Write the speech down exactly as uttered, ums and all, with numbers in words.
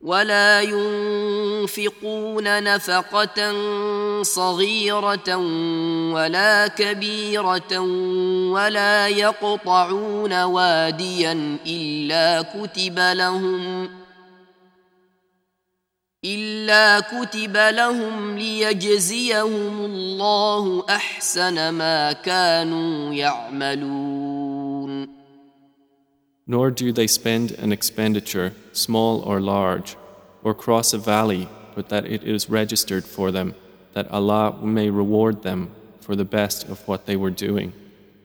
ولا ينفقون نفقة صغيرة ولا كبيرة ولا يقطعون واديا إلا كتب لهم إلا كتب لهم ليجزيهم الله أحسن ما كانوا يعملون. Nor do they spend an expenditure, small or large, or cross a valley, but that it is registered for them, that Allah may reward them for the best of what they were doing.